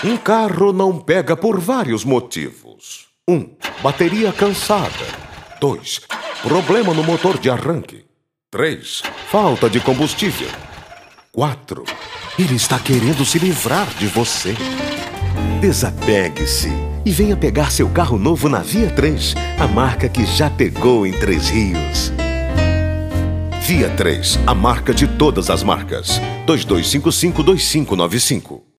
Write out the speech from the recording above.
Um carro não pega por vários motivos. 1. Bateria cansada. 2. Problema no motor de arranque. 3. Falta de combustível. 4. Ele está querendo se livrar de você. Desapegue-se e venha pegar seu carro novo na Via 3, a marca que já pegou em Três Rios. Via 3, a marca de todas as marcas. 2255-2595